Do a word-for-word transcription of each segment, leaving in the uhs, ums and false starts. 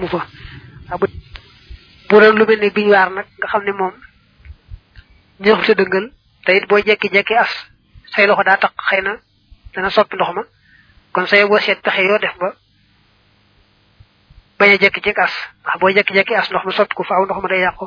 amu fa bu bu lu melni biñ war nak nga xamne mom ñeexu sa dëngal tayit bo jekki jekki as say loxo da tak xeyna dana soppi ndox ma kon say bo set taxé yo def ba baña jekki jekki as wax bo jekki jekki as ndox ma soppi ko faaw ndox ma day yaqko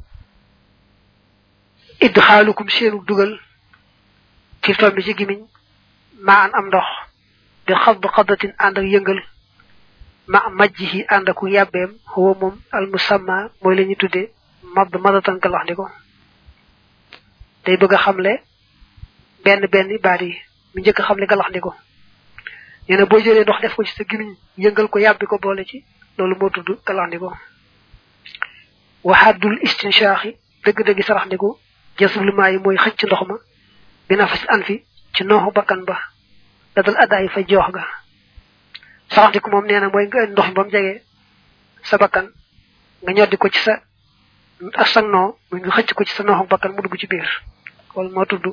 idkhalukum seenu dugal ci tombi ci gimiñ ma an am ndox bi khad qadatin and ak yeungal ma majjihi and ak yabem huwa mom al musamma moy lañu tuddé mad madatan ka wax diko day bëgg xamlé benn benn bari mi ñëk xamlé ga wax diko ñene bo jëlé ndox def ko ci sa gimiñ yeungal ko yabbi ko bolé ci lolu mo tuddu ka wax diko wa haddul istinshaqi deug deug sarax diko jasul may moy xëc ndox ma bi nafas anfi ci noxu bakkan ba dadal aday fa jox ga sarax diko mom neena moy nga ndox bam jégué sa bakkan nga ñoddi ko ci sa asang no moy nga xëc ko ci sa noxu bakkan mu dugg ci biir wal mo tuddu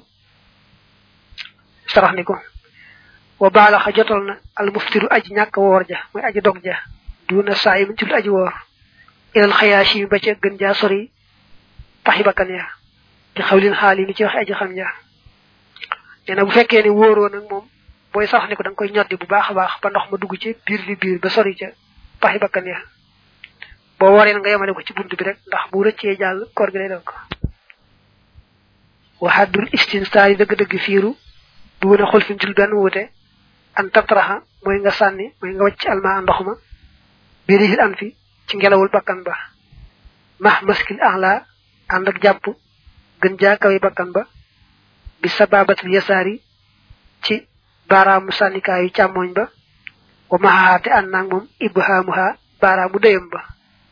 sarax niko wa bala xajatolna al muftiru aji ñak wor ja moy aji dog ja duna saayim ci lu aji wor ilal khayashi ba ci gën ja sori taxi bakkan ya ci xawlin xali ni ci wax aji xam ja dina bu fekkee ni woro nak mom boy sax ni ko dang koy ñoddi bu baax baax ba ndox ma dugg ci biir li biir ba sori ca taxi bakkan ya bo woré nga yamale ko ci buntu bi rek ndax bu rëccé jall koor gi lay dok wa haddul istinsaari deug deug fiiru du wona xol fi ci ben wote an tatraha moy nga sanni moy nga wacc alma ndox ma birihil an fi ci ngelawul bakkan ba mah maskil ahla and ak japp gën ja kawé bakkan ba bi sababatul yasari ci baramu sanika yu chamoñ ba wa mahati an nak mom ibhamuha baramu deyem ba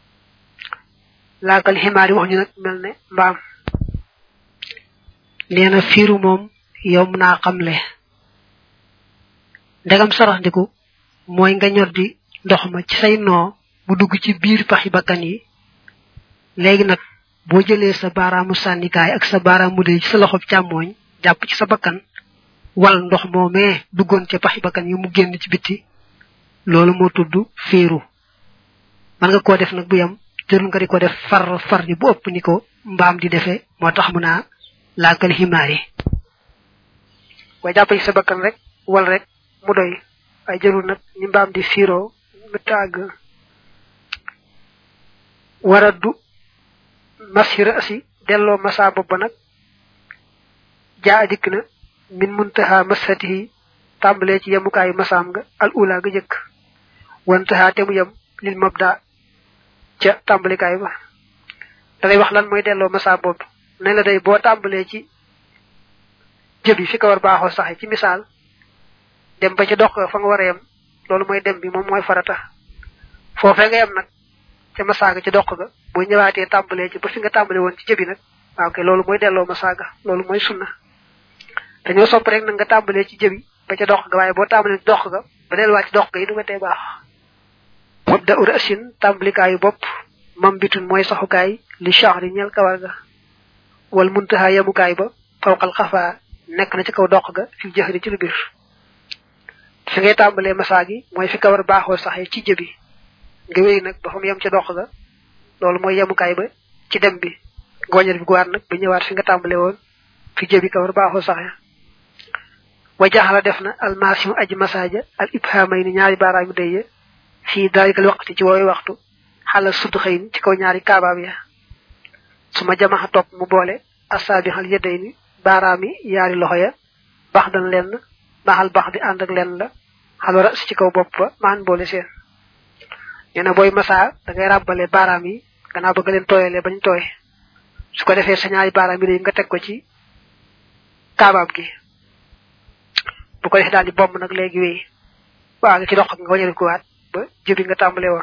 lakal himari wax ñu nak melne mbam neena firu mom yom na xamle ndegam sarax ndiku moy nga ñordi ndox ma ci say no bu dugg ci biir paxi bakkan yi legi nak bo jëlé sa baramu sanikaay ak sa baramu dey ci sa loxop chamoñ japp ci sa bakkan wal ndox momé duggon ci paxi bakkan yi mu genn ci biti lolu mo tuddu firu man nga ko def nak bu yam jël nga diko def far far di bu upp niko mbam di defé motax muna lakal himari way japp ci sa bakkan rek wal rek mu doy ay jërul nak ni mbam di firo mu tag waradu masira asi delo masa bob nak jaa dikna min muntaha masatihi tambale ci yamukay masam nga al ula ga jek wantaha te mu yam lil mabda ca tambale kay ba dalay wax lan moy delo masa bob ne la day bo tambale ci jebi fi ka war baaxo sax ci misal dem ba ci dox fa nga wara yam lolu moy dem bi mom moy farata fofé nga yam nak ci masaga ci dox ga bo ñëwaaté tambalé ci ba fi nga tambalé won ci jebi nak waaw kay lolu moy delo masaga lolu moy sunna dañu sopp rek nga tambalé ci jebi ba ci dox ga waye bo tambalé ci dox ga ba del wacc dox ga yi du ko té baax wabda urasin tambalikayu bop mam bitun moy saxukaay li shahri ñal kawar ga wal muntaha yamukaay ba fawqal khafa nek na ci kaw dox ga fi jehri ci lu bir fi ngay tambalé masagi moy fi kawar baaxo saxé ci jebi nga wéy nak ba fam yam ci dox ga lolu moy yamukaay ba ci dem bi goñal bi guwar nak ba ñëwaat fi nga tambalé won fi jebi kawar baaxo saxé wajahala defna al masim aj masaja al ibhamayn ñaari baaraam deyye fi dalikal waqti ci woy waxtu hala sudxayn ci kaw ñaari kaabab ya suma jamaha top mu boole asabi hal yadayni baaraami yaari loxo ya baxdan lenn baxal bax di and ak lenn la xalu ras ci kaw bopp ba man boole seen neena boy massa da ngay rabale baaraam yi gana bëgg leen toyale bañ toy su ko defé sa ñaari baaraam yi nga tek ko ci kaabab gi bu ko def dal di bomb nak legi wéy wa nga ci dox nga wañal ko waat ba jëbi nga tambalé won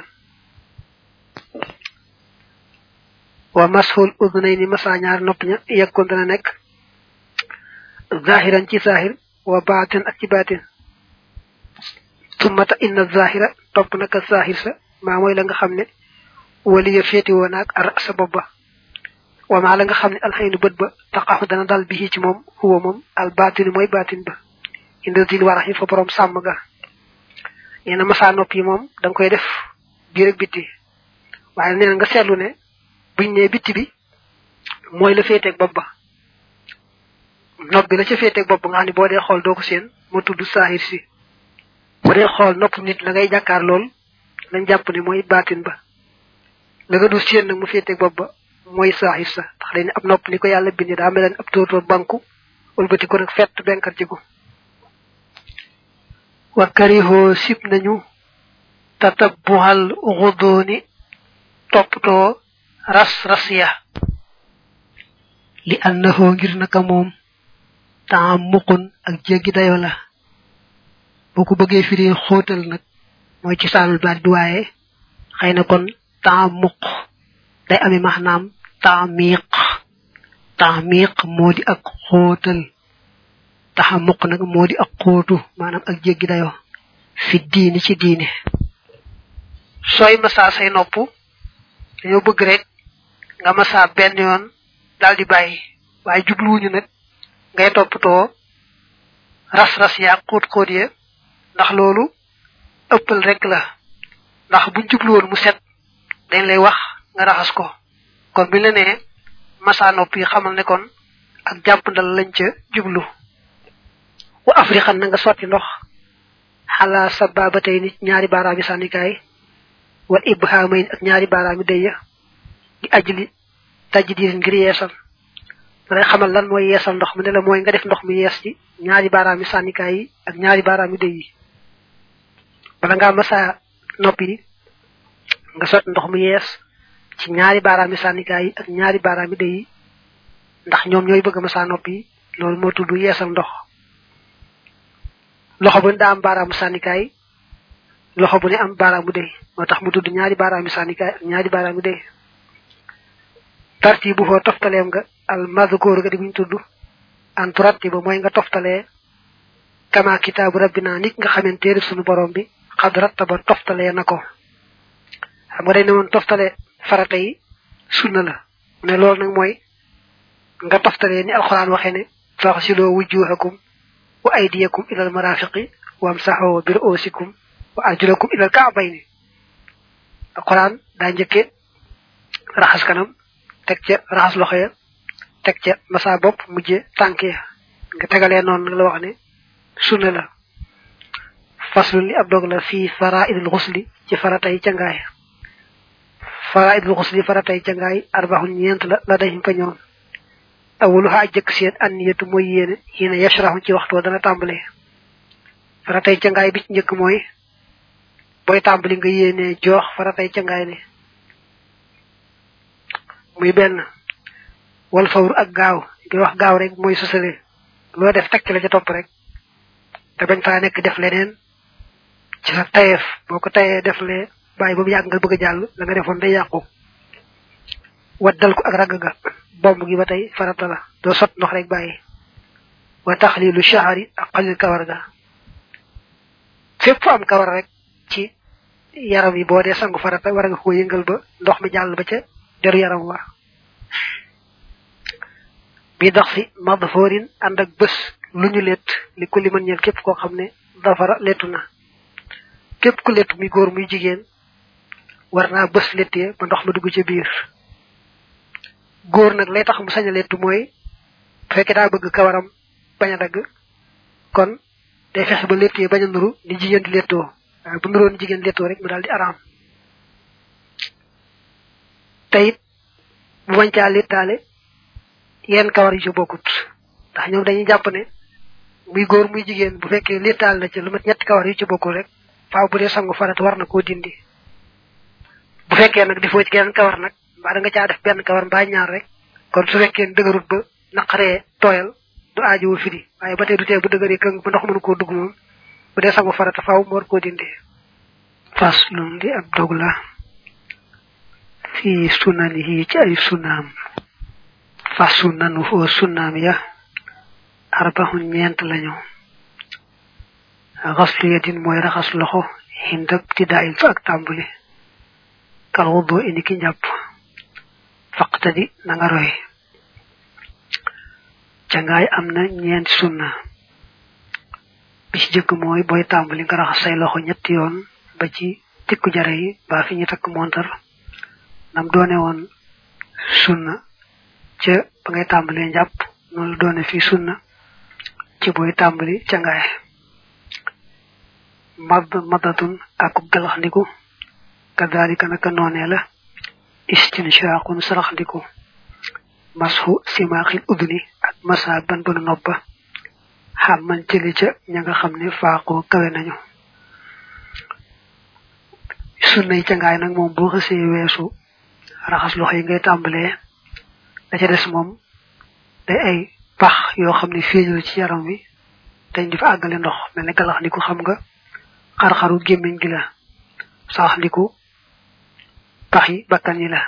wa mashul udnayni masa ñaar nopp ña yakon dana nek zahiran ci zahir wa batin ak ci batin thumma inna zahira top nak zahir sa ma moy la nga xamne wali ya feti wonak ar sa bobba wa ma la nga xamne al haynu beut ba taqahu dana dal bi ci mom huwa mom al batin moy batin ba inda dil warahi fa borom sam ga yena masa nopi mom dang koy def bi rek biti waaye nee nga seetlu ne buñ ne bitti bi mooy la féeteeg bopp ba nopp bi la ca féeteeg bopp nga xam ne boo dee xool doo ko seen moo tudd saahir si bu dee xool nopp nit la ngay jàkkaar lool lañ jàpp ne mooy baatin ba la nga du seen nag mu féeteeg bopp ba mooy saahir sa tax dañ ne ab nopp ni ko yàlla bindi daa mel ne ab tóotóor banku wëlbati ko nag fett benkar ci ko wa karihoo sib nañu tatabbuhal ghuduni toppatoo ras ras ya li annahu ngir naka moom taam muqun ak jéggi dayo la boo ko bëggee firi xóotal nag mooy ci saanul baat bi waaye xëy na kon taam muq day ami maanaam taamiq taamiq moo di ak xóotal taxa muq nag moo di ak xóotu maanaam ak jéggi dayo fi diini ci diine sooy masaa say nopp dañoo bëgg rek nga masaa benn yoon daal di bàyyi waaye jubluwuñu nag ngay toppatoo ras-ras yaa xóot xóot ya ndax loolu ëppal rek la ndax buñ jubluwoon mu set dañ lay wax nga raxas ko kon bi la nee masaa nopp yi xamal ne kon ak jàppandal lañ ca jublu wa afriqan na nga sotti ndox xalaa sababatay nit ñaari baaraami sànnikaay wal ibhamayn ak ñaari baaraami dëya di ajli tajdir ngir yeesal lay xamal lan mooy yeesal ndox mu ne la mooy nga def ndox mi yees ci ñaari baaraami sànnikaay yi ak ñaari baaraami dëy yi bala ngaa masa noppi nga sot ndox mu yees ci ñaari baaraami sànnikaay yi ak ñaari baaraami dëy yi ndax ñoom ñooy bëgg masa noppi loolu moo tudd yeesal ndox loxo bu ne daa am baaraamu sànnikaay loxo bu ne am baaraamu dëy moo tax mu tudd ñaari baaraami sànnikaay ak ñaari baaraami dëy tartibu ho toftaleem nga al madhkur ga di buñ tudd an turattiba mooy nga toftalee kama kitaabu rabbina nit nga xamante sunu borom bi xad rattaba toftalee na ko xam nga day ne woon toftale farata yi sunna la mu ne loolu nag mooy nga toftalee ni alquran waxee ne faxsiloo wujuhakum wa aydiyakum ila al marafiqi wamsaxoo bi ru'usikum wa arjulakum ila al ka'bayni alquran daa njëkke raxas kanam tek ca raxas loxo ya tek ca masa bopp mujje tànk ya nga tegalee noonu nag la wax ne sunna la faslu li ab dog la fii faraidul xusli ci faratay cangaay faraidul xusli faratay cangaay arbaxun ñeent la la dañ fa ñoom awuluha jëkk seen anniyatu mooy yéene yéene yashraxu ci waxtoo dana tàmbalee faratay cangaay bi ci njëkk mooy booy tàmbali nga yéene joox faratay cangaay ne muy benn wal fawr ak gaaw di wax gaaw rek mooy sosale loo def tekk la ca topp rek te bañ faa nekk def leneen ci sa tayeef boo ko tayee def lee bàyyi ba mu yàgg nga bëgg a jàll la nga defoon day yàqu waddal ko ak ragg ga bomb gi ba tey farata la doo sot ndox rek bàyyi wa taxlilu shahari ak xalil kawar ga fépp fu am kawar rek ci yaram yi boo dee sangu farata war nga ko yëngal ba ndox mi jàll ba ca deru yaram wa bi dox si madforin ànd ak bés lu ñu let li ku li mën ñeel képp koo xam ne dafara lettu na képp ku lettu muy góor muy jigéen war naa bés lettee ba ndox ma dugg ca biir góor nag lay tax mu sañ a lettu mooy fekke daa bëgg kawaram bañ a dagg kon day fexe ba lettee bañ a nuru ni jigéen di lettoo waaye bu nuroon jigéen lettoo rek mu daal di araam tayit bu bañ caa lettaale yenn kawar yu ci bokkut ndax ñoom dañuy jàpp ne muy góor muy jigéen bu fekkee lettaal na ci lu mat ñetti kawar yu ci bokkul rek faaw bu dee sangu farat war na koo dindi bu fekkee nag defoo ci geneen kawar nag mbaa da nga caa def benn kawar mbaa ñaar rek kon su fekkee dëgërut ba naqaree tooyal du aajowoo firi waaye ba tey du tee bu dëgëree këng ba ndox mënu koo dugg moom bu dee sangu farat faaw mu war koo dindi fas lum di ab dog la fi sunanihi ci ay sunaam fa sunanu fo sunaam ya arbahun ñeent lañu xaslu yadin mooy raxas loxo hindab tidaayil fa ak tàmbuli kal wudu indi ki njàpp faqtadi na nga roy cangaay am na ñeenti sunna bi ci jëkk mooy booy tàmbali nga raxas say loxo ñetti yoon ba ci tikku jare yi ba fi ñu takk montar nam doone woon sunna ca ba ngay tàmbalee njàpp noonu la doone fii sunna ci booy tàmbali ca ngaay mad madatun akub galaxndiku kadalika naka noonee la istinshaqun saraxndiku mashu simaaxil udni ak masa ban banu noppa xam man jëli ca ña nga xam ne faaqoo kawe nañu sunna yi ca ngaay nag moom boo xësee weesu raxas loxo yi ngay tàmbalee da ca des moom day ay pax yoo xam ne feeñul ci yaram wi dañ di fa àggale ndox mel ne galax ndiku xam nga xar-xaru gémmiñ gi la sax ndiku pax yi bakkan yi la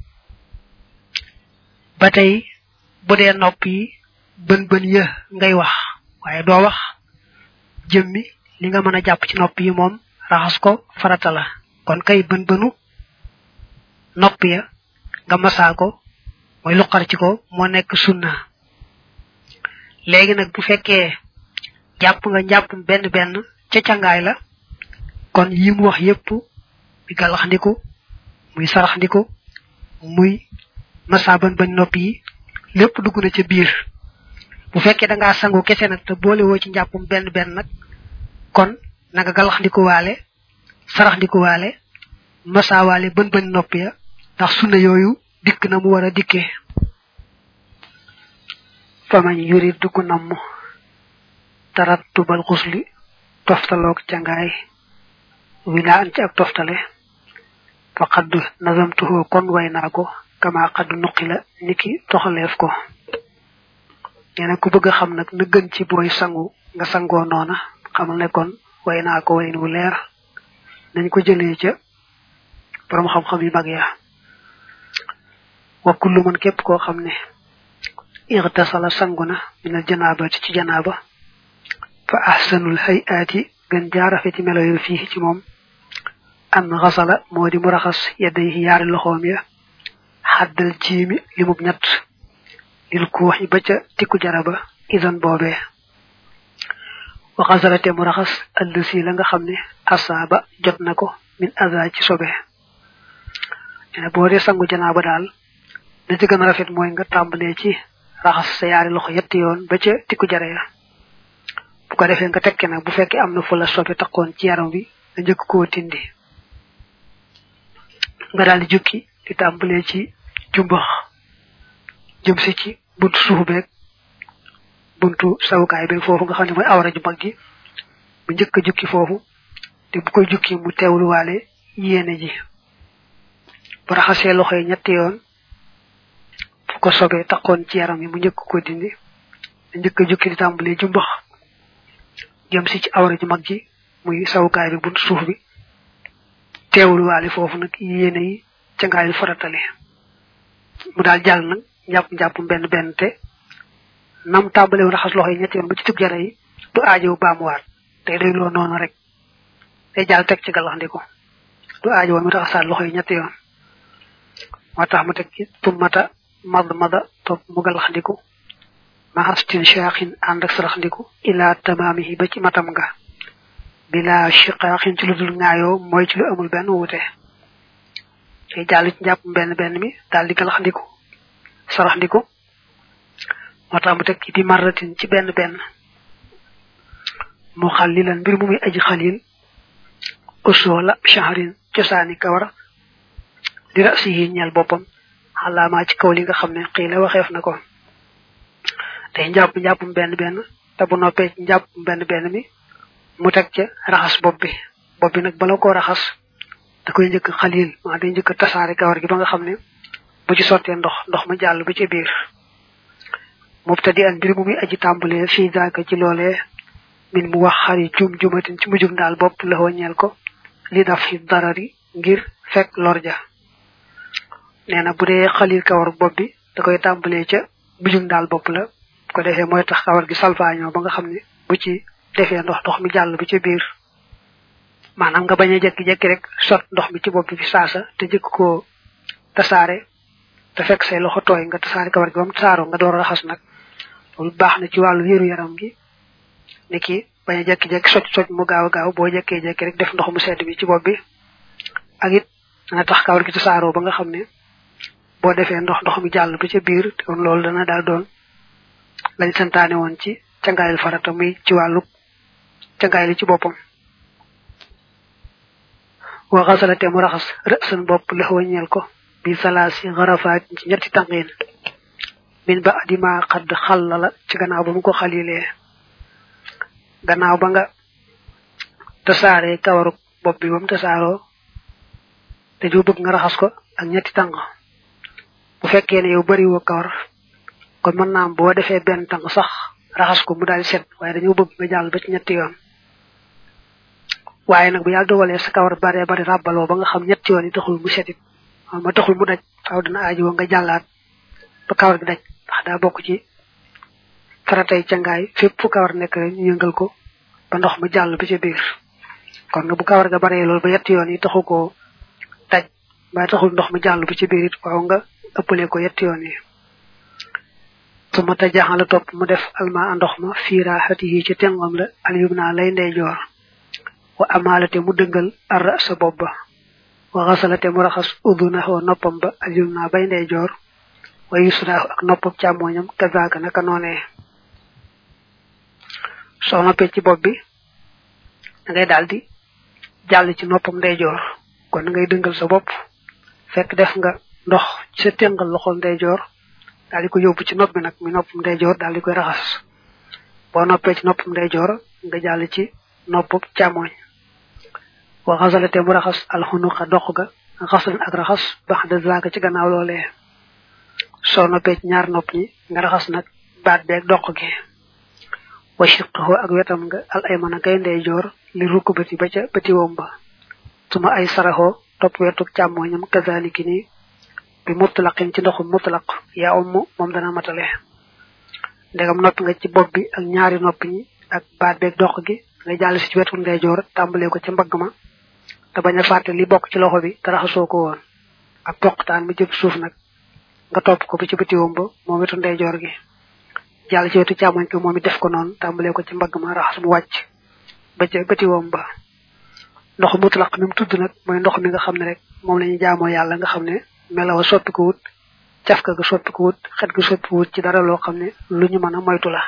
ba tey bu dee nopp yi bën bën ya ngay wax waaye doo wax jëmmi li nga mën a jàpp ci nopp yi moom raxas ko farata la kon kay bën bënu nopp ya nga masaa ko mooy luqar ci ko moo nekk sunna léegi nag bu fekkee jàpp nga njàpp benn benn ca cangaay la kon yi mu wax yépp bi galax ndiku muy sarax ndiku muy masa ban bañ nopp yi lépp dugg na ca biir bu fekkee da ngaa sangu kese nag te boole woo ci njàppum benn benn nag kon na nga galax ndiku waale sarax ndiku waale masa waale ban bañ nopp ya ndax sunna yooyu dikk na mu war a dikkee famañ yuri dugg namm tarattubal xusli toftaloog cangaay wila an ci ak toftale fa xadd nazamtuhu kon way naa ko kama xadd nuqi la niki toxaleef ko neena ku bëgg xam nag na gën ci booy sangu nga sangoo noona xamal ne kon way naa ko wayin wu leer nañ ko jëlee ca borom xam-xam yu mag ya wa kullu man képp koo xam ne irtasala sanguna min al janabati ci janaba fa ahsanul hayati gën jaarafeti melo yu fii ci moom an ghasala modi mu raxas yadayhi yaari loxoom ya haddal jiimi limub ñett lil kuuxi ba ca tikku jaraba idan boobee wa xasalate mu raxas allësi la nga xam ne asaaba jot na ko min aza ci sobe ene boo dee sangu janaaba daal da ci gën a rafet mooy nga tàmbalee ci raxas sa yaari loxo yetti yoon ba ca tikku jara ya bu ko defee nga tekke nag bu fekkee am na fu la sobe takkoon ci yaram bi nga njëkk koo tindi nga daal di jukki di tàmbalee ci jumbax jëm si ci buntu suuf beeg buntu sawukaay beeg foofu nga xam ne mooy awra ju mag gi bu njëkk a jukki foofu te bu koy jukki mu teewluwaale yéene ji bu raxasee loxo yi ñetti yoon fu ko sobee takkoon ci yaram yi mu njëkk ko dindi njëkk a jukki di tàmbalee jumbax jëm si ci awra ju mag ji muy sawukaay bi buntu suuf bi teewluwaale foofu nag yéene yi ca ngaayul faratale mu daal jàll nag njàpp njàpp benn benn te nam tàmbale woon raxas loxo yi ñetti yoon ba ci tub jara yi du aajow baamuwaat te day loo noonu rek day jàll teg ci galaxndiku du aajo woon mu raxasaat loxo yi ñetti yoon moo tax mu teg ci tummata mad mada topp mu galaxndiku maxastin shaaxin ànd ak saraxndiku ila tamaamihi ba ci matam nga bila shiqaaxin ci lu dul ŋaayoo mooy ci lu amul benn wuute day jàll ci njàpp benn benn mi daal di galaxndiku saraxndiku moo tax mu teg ci di marratin ci benn benn mu xalilan mbir mu muy aji xalil usoola shahrin cosaani kawar di rasihi ñeel boppam xalaamaa ci kaw li nga xam ne xii la waxeef na ko day njàpp njàppum benn benn te bu noppee ci njàppum benn benn mi mu teg ca raxas bopp bi bopp bi nag bala koo raxas da koy njëkk xalil maa day njëkk tasaare kawar gi ba nga xam ne bu ci sottee ndox ndox ma jàll ba ci biir mubtadi an mbir mu muy aji tàmbalee fii daaka ci loolee min mu wax xari jum jumatin ci mujjum daal bopp la ñeel ko li daf fi darari ngir fekk lorja nee na bu dee xalil kawar bopp bi da koy tàmbalee ca mujjum daal bopp la bu ko defee mooy tax kawar gi salfaañoo ba nga xam ne bu ci defee ndox ndox mi jàll ba ci biir maanaam nga bañ a jekki-jekki rek sot ndox mi ci bopp bi fi saasa te jëkk koo tasaare te fekk say loxo tooy nga tasaare kawar gi ba mu tasaaroo nga door a raxas nag loolu baax na ci wàllu wéeru yaram gi niki bañ a jekki-jekki socc socc mu gaaw a gaaw boo jekkee jekki rek def ndox mu sedd bi ci bopp bi ak it dana tax kawar gi tasaaroo ba nga xam ne bo defé ndox ndox mi jall ba ci biir kon loolu dana dal doon lañ santaane won ci cangaayal farata muy ci walu cangaayal ci bopam wa ghasalate mu raxas ra'san bop la wañel ko bi salasi gharafaat ci ñetti tangeen min ba'di ma qad khallala ci gannaaw ba mu ko xalilé gannaaw ba nga tasaare kawaru bop bi bam tasaaro te ju bëgg nga raxas ko ak ñetti tang bu fekkee ne yow bari wo kawar kon mën naa boo defee benn tang sax raxas ko mu daal set waaye dañu bëgg nga jàll ba ci ñetti yoon waaye nag bu yàlla dogalee sa kawar bare bari ràbbaloo ba nga xam ñetti yoon yi taxul mu setit ma taxul mu daj faaw dina aaji wo nga jàllaat ba kawar gi daj ndax daa bokk ci faratay cangaay fépp fu kawar nekk rek ñu yëngal ko ba ndox mu jàll ba ci biir kon bu kawar ga bare loolu ba ñetti yoon yi taxu ko daj ba taxul ndox mu jàll ba ci biir it waaw nga ëppale ko ñetti yoon yi suma tajaxala top mu def alma ndox ma fi rahatihi ci tengom la al yumna lay ndey jor wa amalate mu deugal ar sa bobba wa ghasalate mu raxas uduna wa noppam ba al yumna bay ndey jor wa yusra ak noppam chamoñam kazaka naka noné so noppé ci bob bi da ngay daldi jall ci noppam ndey jor kon ngay deugal sa bop fekk def nga ndox ci tengal loxol ndey jor dal di ko yobbu ci nopp bi nak mi noppum ndey jor dal di koy raxas bo noppé ci noppum ndey jor nga jall ci noppum chamoñ wa ghazalate mu raxas al hunuqa dox ga xasan ak raxas baxda zaka ci gannaaw lolé so noppé ci ñaar nopp ñi nga raxas nak baat beek dox gi wa shiqhu ak wetam nga al aymana kay ndey jor li rukubati ba ca bati womba tuma ay saraho top wetu chamoñam kazaliki ni bi mutlaqin ci ndoxum mutlaq ya ummu mom dana matale ndegam nopp nga ci bopp bi ak ñaari nopp ñi ak baat beek dox gi nga jall ci wetu ndey jor tambalé ko ci mbagg ma te baña faté li bok ci loxo bi te raxasoo ko woon ak toqtaan mi jëm suuf nak nga top ko bi ci bëti womba mo wetu ndey jor gi jall ci wetu chamoñ ko momi def ko non tambalé ko ci mbagg ma raxas mu wacc ba ci bëti womba ndox mutlaq mi tudd nak moy ndox mi nga xamne rek mom lañu jaamo yalla nga xamne melawa soppi ko wut ciafka ga soppi ko wut xet ga soppi wut ci dara lo xamne luñu mëna moytu la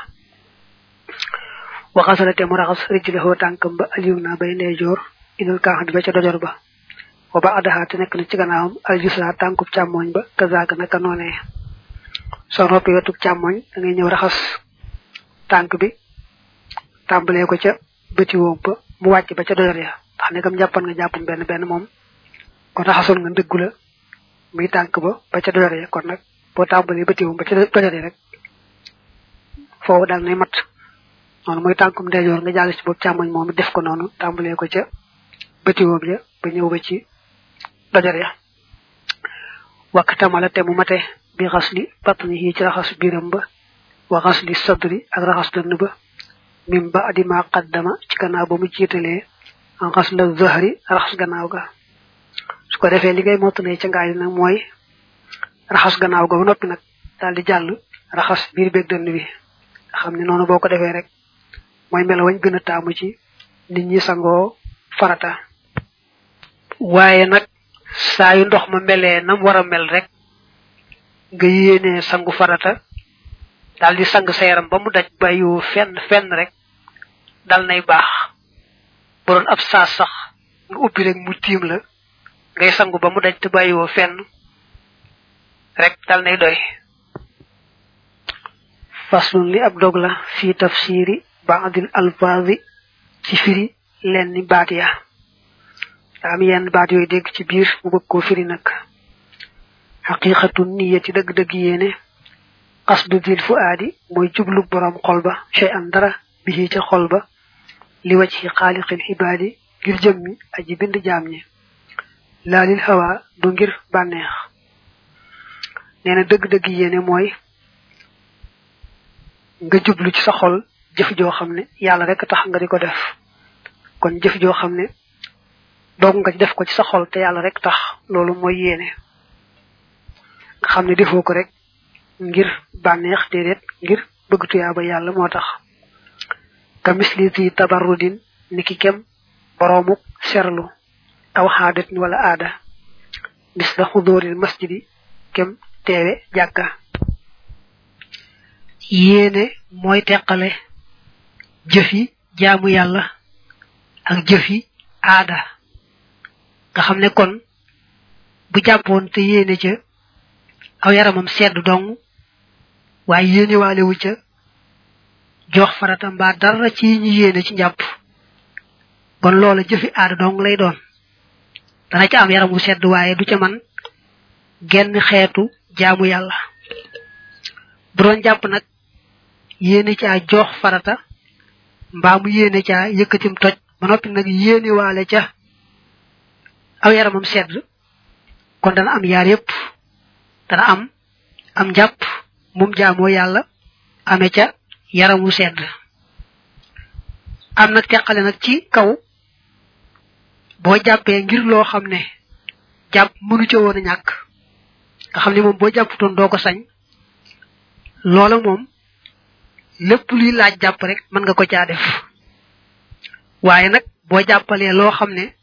wa ghasalate mu raxas rijlahu tankam ba alyumna bay ndey jor inul kaxat ba ca dojor ba wa ba'daha te nek na ci gannaawam aljusra tankub chamoñ ba kazaka naka noné so roppi wetu chamoñ da ngay ñew raxas tank bi tambalé ko ca beuti wompa mu wacc ba ca dojor ya tax ne gam jappan nga jappum ben ben mom ko raxason nga deggu la muy tank ba ba ca dojor ya kon nak bo tambalé beuti wom ba ca dojor rek fo dal nay mat non moy tankum ndejor nga jall ci bop chamoñ mom def ko nonu tambalé ko ca beuti wom ya ba ñew ba ci dojor ya waqtamala te mu maté bi ghasli batnihi ci raxas biram ba wa ghasli sadri ak raxas dënd ba mim ba'di ma qaddama ci kana ba mu jitalé en ghasl zahri raxas gannaaw ga su ko defé ligay motane ci ngaay nak moy raxas gannaaw ga nopi nak daldi jall raxas bir beek dënd bi xamni nonu boko defé rek moy melo wañ gëna taamu ci nit ñi sango farata waye nak saa yu ndox ma melé nam wara mel rek nga yéné sangu farata daldi sang sa yaram ba mu daj bayu fenn fenn rek dal nay baax bu doon ab saa sax nga ubbi rek mu tiim la ngay sangu ba mu daj te bayu fenn rek dal nay doy faslun li ab dog la fi tafsiri ba'dil alfazi ci firi lenni baat ya am yenn baat yooyu dégg ci biir mu bëgg koo firi nag haqiqatu niyyati dëgg dëgg yéene qasdu dil fuadi moy jublu borom xol ba shay an dara bi ci xol ba li wajhi khaliqil ibadi ngir jëmmi aji bind jaam ñi la lil hawa du ngir banex neena dëgg dëgg yéene moy nga jublu ci sa xol jëf joo xamne yalla rek tax nga diko def kon jëf joo xamne dog nga def ko ci sa xol te yalla rek tax lolu moy yéene nga xamne defo ko rek ngir banex dedet ngir bëgg tuyaaba yalla motax ka misli ti tabarrudin niki kem boromuk serlu aw hadat wala ada misla huduril masjidi kem teewe jàkka yéene mooy teqale jëfi jaamu yàlla ak jëfi aada nga xam ne kon bu jàppoon te yéene ca aw yaramam sedd dong waaye yéene waale wu ca jox farata mbaa dara ci ñi yéene ci njàpp kon loola jëfi aada dong lay doon dana ca am yaramu sedd waaye du ca man genn xeetu jaamu yàlla bu doon jàpp nag yéene caa jox farata mbaa mu yéene caa yëkkatim toj ba noppi nag yéene waale ca aw yaramam sedd kon dana am yaar yépp dana am am njàpp mum jaamoo yàlla ame ca yaramu sedd am nag teqale nag ci kaw boo jàppee ngir loo xam ne jàpp mënu ca woon a ñàkk nga xam ne moom boo jàpputoon doo ko sañ loola moom lépp luy laaj jàpp rek mën nga ko caa def waaye nag boo jàppalee loo xam ne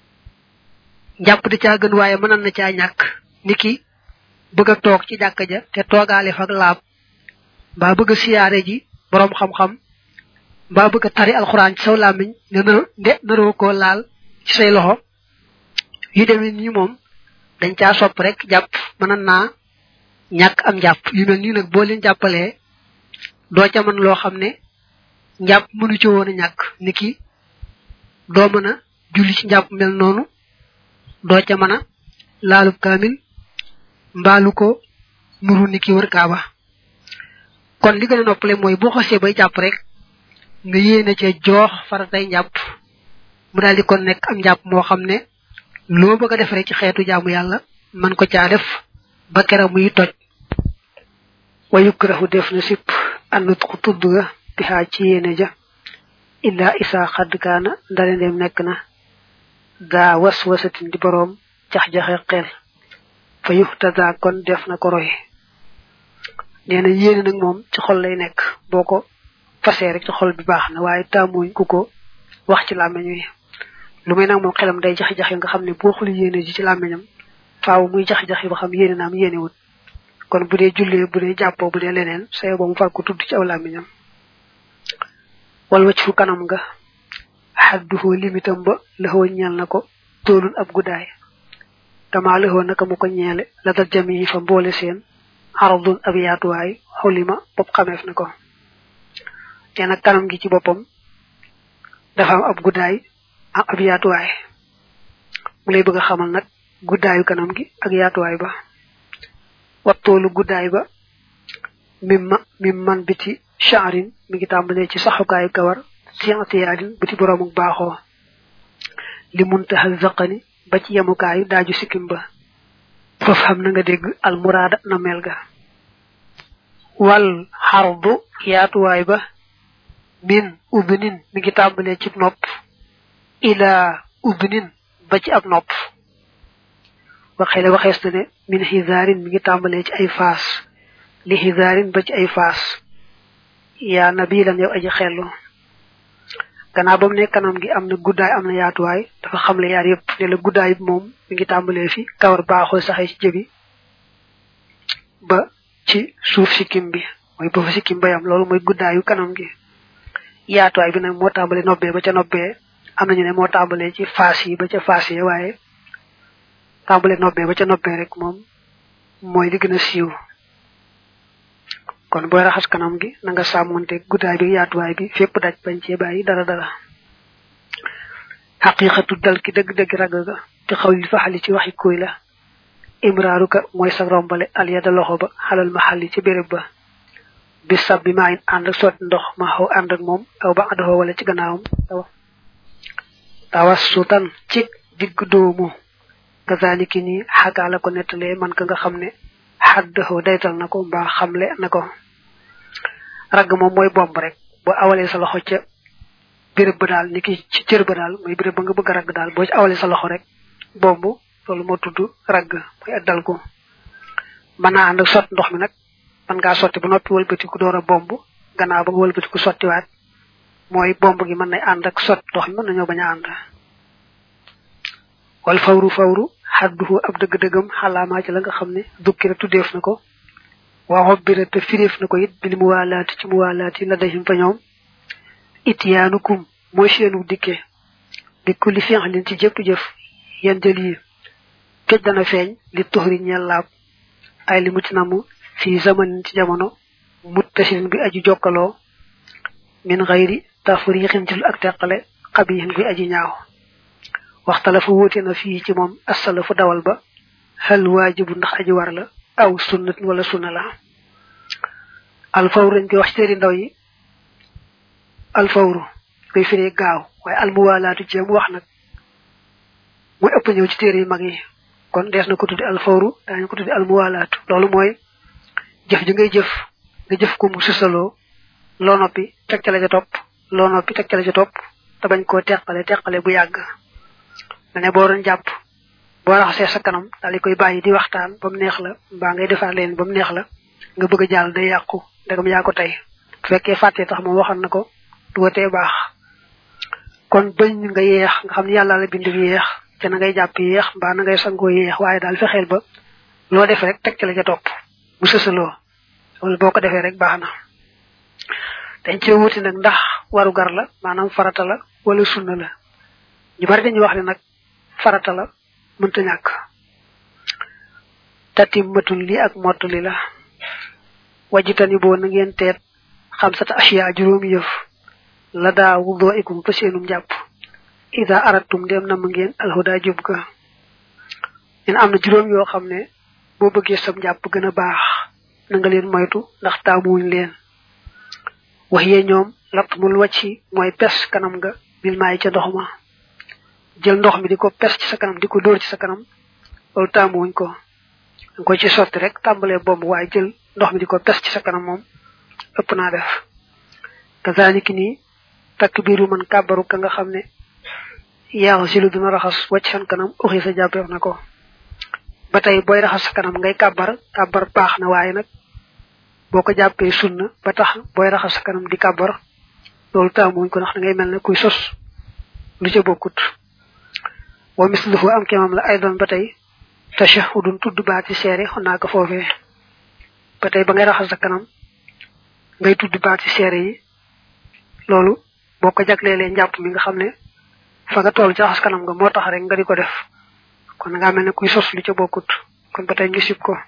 njàpp da caa gën waaye mënan na caa ñàkk niki bëgg a toog ci jàkka ja te toogaale fa ak laab mbaa bëgg a siyaare ji boroom xam-xam mbaa bëgg a tari alxuraan ci saw làmmiñ ne na nde naroo koo laal ci say loxo yu demee nii moom dañ caa sopp rek jàpp mënan naa ñàkk am jàpp yu mel nii nag boo leen jàppalee doo ca mën loo xam ne njàpp mënu ci woon a ñàkk niki doo mën a julli ci njàpp mel noonu doo ca mën a laalub kaamil mbaalu ko nuru niki wër kaaba kon li gën a noppale mooy boo xasee bay jàpp rek nga yéene ca joox faratay njàpp mu daal di kon nekk am njàpp moo xam ne loo bëgg a def rek ci xeetu jaamu yàlla man ko caa def ba kera muy toj wa yukrahu def na sipp annut ku tudd ga bihaa ci yéene ja illa isa xadd kaana ndale ndem nekk na daa was wasatin di boroom jax-jaxe xel fa yuxtada kon def na ko roy nee na yéene nag moom ci xol lay nekk boo ko fasee rek ci xol bi baax na waaye taamuñ ku ko wax ci làmmeñ wi lu may nag moom xelam day jax-jaxe nga xam ne boo xul yéene ji ci làmmeñam faaw muy jax-jaxe ba xam yéene naam yéene wut kon bu dee jullee bu dee jàppoo bu dee leneen sayo ba mu far ko tudd ci aw làmmeñam wal wacc fu kanam nga xadduhoo limitam ba laxoo ñeel na ko toolun ab guddaay dama laxoo naka mu ko ñeele la dal jami fa mboole seen aradun ab yaatuwaay xulima bopp xameef na ko te nag kanam gi ci boppam dafa am ab guddaay am ab yaatuwaay mu lay bëgg a xamal nag guddaayu kanam gi ak yaatuwaay ba wattoolu guddaay ba mimma mim man biti sha'rin mi ngi tàmbalee ci saxukaayu kawar sientiyaadin biti boroomuk baaxoo li muntaha zaqani ba ci yemukaayu daaju sikkim ba foofu xam na nga dégg al muraada na mel ga wal xardu yaatuwaay ba min ubinin mi ngi tàmbalee ci nopp ila ubinin ba ci ab nopp waxee la waxees na ne min xisaarin mi ngi tàmbalee ci ay faas li xisaarin ba ci ay faas yaa nabilan yow aji xellu gannaaw ba mu ne kanam gi am na guddaay am na yaatuwaay dafa xamle yaar yëpp ne la guddaay bi moom mi ngi tàmbalee fi kawar baaxoo saxee ci jëbi ba ci suuf sikkim bi mooy ba fa sikkim bayam loolu mooy guddaayu kanam gi yaatuwaay bi nag moo tàmbalee nobbee ba ca nobbee am nañu ne moo tàmbalee ci faas yi ba ca faas yi waaye tàmbalee nobbee ba ca nobbee rek moom mooy li gën a siiw kon booy raxas kanam gi na nga sàmmonte guddaay bi yaatuwaay bi fépp daj bañ cee bàyyi dara dara xaqiqatu dal ki dëgg-dëgg ragg ga te xawlil faxali ci waxi kuy la imraaruka mooy sa rombale alyada loxo ba xalal maxalli ci béréb ba bi sab bi maa in ànd ak sotti ndox ma xaw ànd ak moom aw ba àddoxoo wala ci gannaawam tawas sutan ci digg doomu kazaliki ni xagaa la ko nettalee man ka nga xam ne xaddaxoo daytal na ko mbaa xamle na ko ragg moom mooy bomb rek boo awalee sa loxo ca béréb ba daal ni ki ci cër ba daal mooy béréb ba nga bëgg a ragg daal boo ci awalee sa loxo rek bomb loolu moo tudd ragg mooy addal ko mën naa ànd ak sotti ndox mi nag man ngaa sotti ba noppi wëlbatiku door a bomb gannaaw ba nga wëlbatiku sottiwaat mooy bomb gi mën nay ànd ak sotti ndox mi mën nañoo bañ a ànd wal fawru fawru hadduhu ab deug deugam halama ci la nga xamne dukkira tudef nako wa hobbira te firef nako yit bil muwalati ci muwalati la dayum fa ñoom ityanukum moy seenu dikke bi kulli fi'lin ci jëpp jëf yan jëli kej dana feñ li tuhri ñal laab ay li muti namu fi zaman ci jamono muttasin bi aju jokkalo min ghayri tafriqin til ak teqale qabihin bi aji ñaaw waxtalafu wotina fi ci mom as-salafu dawal ba hal wajibu ndax aji war la aw sunnat wala sunna la al fawr ngi wax téri ndaw yi al fawr koy firé gaaw way al muwalatu ci mu wax nak moy ëpp ñew ci téri mag yi kon des na ko tuddi al fawru dañ ko tuddi al muwalatu lolu moy jëf ji ngay jëf nga jëf ko mu susalo lo nopi tek ci la ja top lo nopi tek ci la ja top ta bañ ko tekkale tekkale bu yagg mané bo doon japp bo raxé sa kanam dal koy bayyi di waxtaan bam neex la ba ngay defal leen bam neex la nga bëgg jall day yaqku dagam ya ko tay fekke faté tax mo waxal nako du woté bax kon bañ nga yeex nga xamni yalla la bind yeex té na ngay japp yeex ba na ngay sango yeex waye dal fexel ba lo def rek tek ci la ja top bu seselo wala boko defé rek baxna dañ ci wuti nak ndax waru gar la manam farata la wala sunna la ñu bari dañu wax ni nak farata la mënta ñak tatimmatul li ak motuli la wajitani bo na ngeen teet khamsata ashiya juroom yef la da wudu'ikum fa seenum japp ida aratum dem na ngeen al huda jubka en amna juroom yo xamne bo bëgge sam japp gëna baax na nga leen moytu ndax taamuñ leen wahiye ñoom latmul wacci moy pes kanam nga bil may ca ndox ma jël ndox mi diko pes ci sa kanam diko door ci sa kanam lol taamuñ ko ko ci sotti rek tambalé bomb way jël ndox mi diko pes ci sa kanam mom ëpp na def kazaliki ni takbiru man kabaru ka nga xamne ya zilu dina raxas wacc san kanam oxi sa jappé nako batay boy raxas sa kanam ngay kabar kabar baax na waye nak boko jappé sunna ba tax boy raxas sa kanam di kabar lol taamuñ ko ndax ngay melne kuy sos lu ci bokut wa misluhu am kemam la aydan batay tashahhudun tuddu baati séré xona ko fofé batay ba ngay raxas sa kanam ngay tuddu baati séré yi lolu boko jaglélé ñapp mi nga xamné fa nga tollu ci raxas kanam nga motax rek nga diko def kon nga melne kuy sos lu ci bokut kon batay ñu sip ko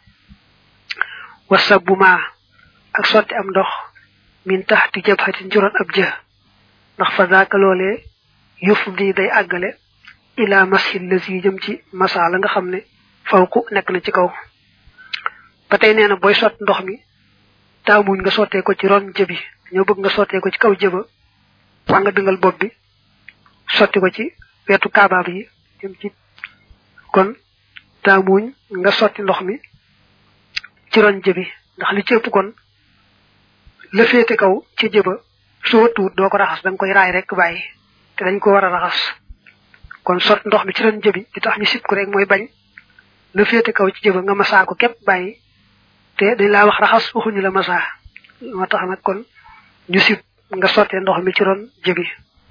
wasabuma ak sotti am ndox min tahti jabhatin juran ab jë ndax fa zaaka lolé yufdi day àggale ila masil lazi jëm ci masala nga xamne fawku nek na ci kaw batay neena boy sot ndox mi taamuñ nga soté ko ci ron jëbi ñoo bëgg nga soté ko ci kaw jëba wa nga dëngal bopp bi sotti ko ci wetu kaaba bi jëm ci kon taamuñ nga sotti ndox mi ci ron jëbi ndax li ci ëpp kon le fété kaw ci jëba so tuut do ko raxas dang koy raay rek bayyi té dañ ko wara raxas kon sot ndox mi ci ron jëbi di tax ñu sip ko rek moy bañ le fété kaw ci jëba nga massa ko képp bayyi té dañ la wax raxas waxuñu la massa mo tax nak kon ñu sip nga soté ndox mi ci ron jëbi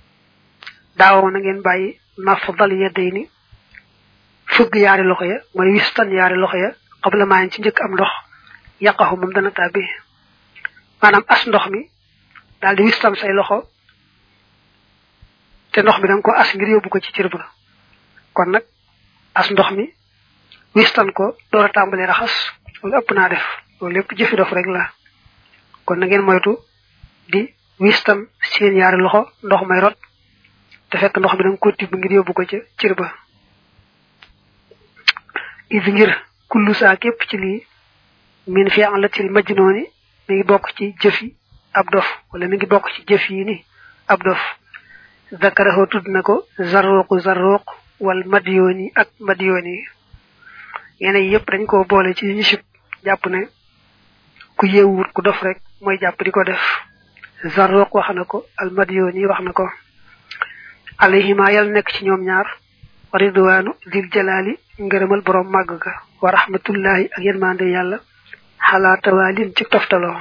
daaw na ngeen bayyi mafdal yadayni fugg yaari loxo ya moy wistan yaari loxo ya qabla ma ci ñëk am ndox yaqahu mum dana tabi manam as ndox mi dal di wistam say loxo té ndox mi dang ko as ngir yobbu ko ci cirba kon nak as ndox mi wistan ko doora tambalé raxas lu ëpp na def lolou lepp jëfi dof rek la kon na ngeen moytu di wistam seen yaari loxo ndox may rot té fekk ndox mi dang ko tib ngir yobbu ko ci cirba iz ngir kullu sa kep ci li min fi'alatil majnuni mi ngi bok ci jëfi ab dof wala mi ngi bok ci jëf yi ni ab dof zakarahu tudnako zarruq zarruq wal madyoni ak madyoni yene yépp dañ ko bolé ci ñu sip japp né ku yewut ku dof rek moy japp diko def zarruq waxnako al madyoni waxnako alayhima yal nek ci ñom ñaar ridwanu dil jalali ngeureumal borom mag ga wa rahmatullahi ak yermande yalla hala tawalin ci toftalo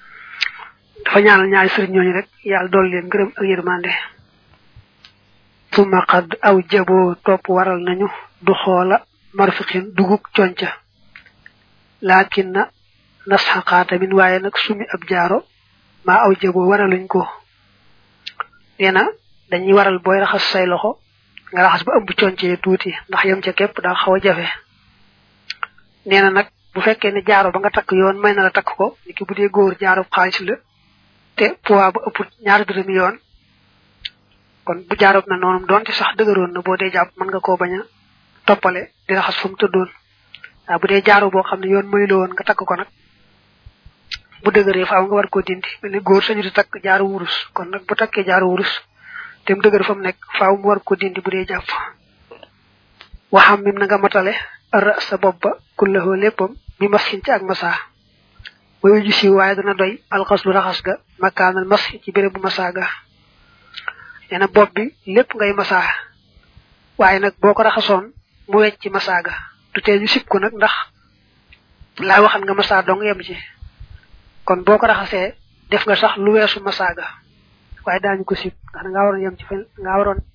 dafa ñaanal ñaari sëriñ ñooñu rek yalla dool leen gërëm ak yermande suma qad aw jabo top waral nañu du xoola marfiqin duguk conca lakinna nashaqata min waye nak sumi ab jaaro ma aw jabo waraluñ ko neena dañuy waral boy raxas say loxo nga raxas ba ëmb cioncé tuuti ndax yam ca képp da xawa jafe neena nak bu fekkee ne jaaro ba nga takk yoon may na la takk ko niki bu dee góor jaaro xaalis la te poids ba ëpp ñaar dërëm yoon kon bu jaaro na noonu doonte sax dëgëroon na boo dee jàpp mën nga koo bañ a toppale di raxas fu mu tëddoon waaw bu dee jaaro boo xam ne yoon may la woon nga takk ko nag bu dëgëree faaw nga war koo dindi mel ni góor sañu di takk jaaro wurus kon nag bu takkee jaaro wurus te mu dëgër fa mu nekk faaw mu war koo dindi bu dee jàpp waxam mim na nga matale ara sa bobba kullahu léppam mi masin ci ak masa wayu ju si waaye dana doy alxaslu raxas ga makaanal mas ci bérébu masa ga neena bopp bi lépp ngay masa waaye nag boo ko raxasoon mu wecc ci masa ga du tee ñu sib ko nag ndax laa waxan nga masa dong yem ci kon boo ko raxasee def nga sax lu weesu masa ga waaye daañu ko sib ndax nga waroon yem ci fen nga waroon